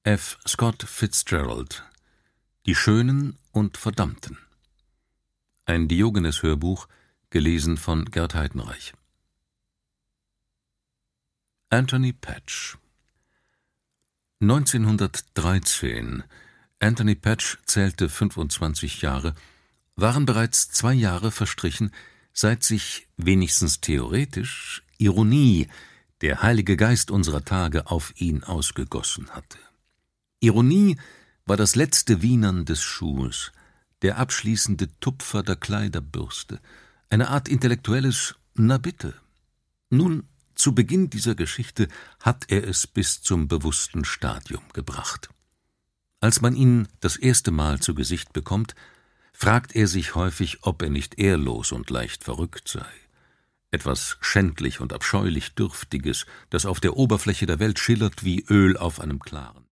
F. Scott Fitzgerald: Die Schönen und Verdammten. Ein Diogenes-Hörbuch, gelesen von Gerd Heidenreich. Anthony Patch 1913, Anthony Patch zählte 25 Jahre, waren bereits 2 Jahre verstrichen, seit sich, wenigstens theoretisch, Ironie, der Heilige Geist unserer Tage, auf ihn ausgegossen hatte. Ironie war das letzte Wienern des Schuhs, der abschließende Tupfer der Kleiderbürste, eine Art intellektuelles »Na bitte«. Nun, zu Beginn dieser Geschichte hat er es bis zum bewussten Stadium gebracht. Als man ihn das erste Mal zu Gesicht bekommt, fragt er sich häufig, ob er nicht ehrlos und leicht verrückt sei. Etwas schändlich und abscheulich Dürftiges, das auf der Oberfläche der Welt schillert wie Öl auf einem klaren